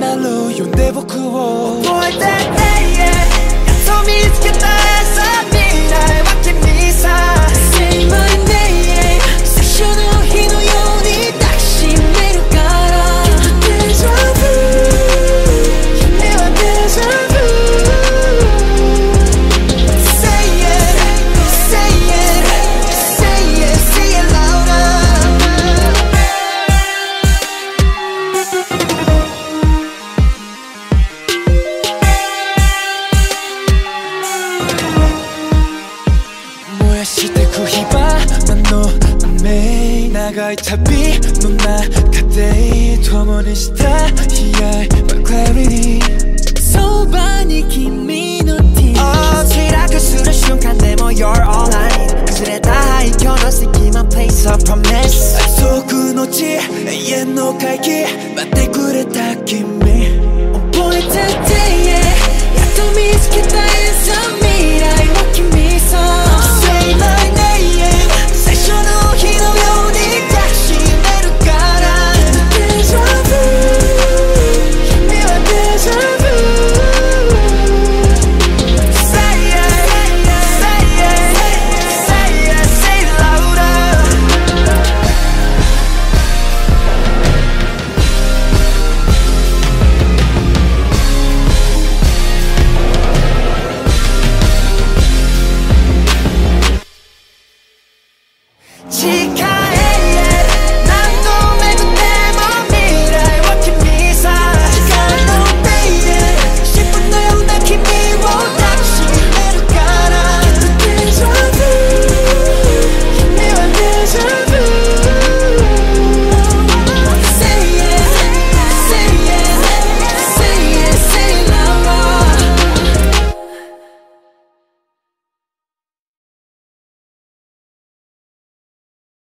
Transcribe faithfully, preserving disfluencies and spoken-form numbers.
ナル呼んで僕を覚えてて、やっと見つけたさ未来は君さ Say my name 最初の日のように抱きしめるからデジャブ夢はデジャブ Say it Say it Say it Say it louder燃やしてく火花の雨長い旅の中で共にした悲哀は clarity そばに君の tears Oh 墜落する瞬間でも You're alright 崩れた廃墟の隙間 Place of promise 約束の地永遠の回帰待ってくれた君